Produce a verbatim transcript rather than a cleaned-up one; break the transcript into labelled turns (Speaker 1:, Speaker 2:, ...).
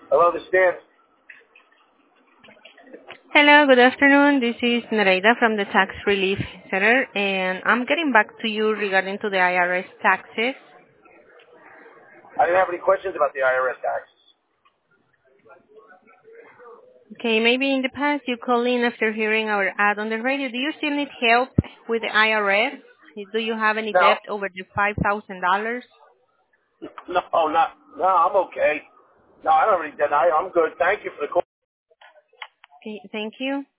Speaker 1: Hello, this is Dan.
Speaker 2: Hello, good afternoon. This is Nereida from the Tax Relief Center, and I'm getting back to you regarding to the I R S taxes.
Speaker 1: I didn't have any questions about the I R S taxes.
Speaker 2: Okay, maybe in the past you called in after hearing our ad on the radio. Do you still need help with the I R S? Do you have any
Speaker 1: No,
Speaker 2: debt over the five thousand dollars?
Speaker 1: no, not, no, I'm okay. No, I don't really deny. I'm good. Thank you for the call.
Speaker 2: Okay, thank you.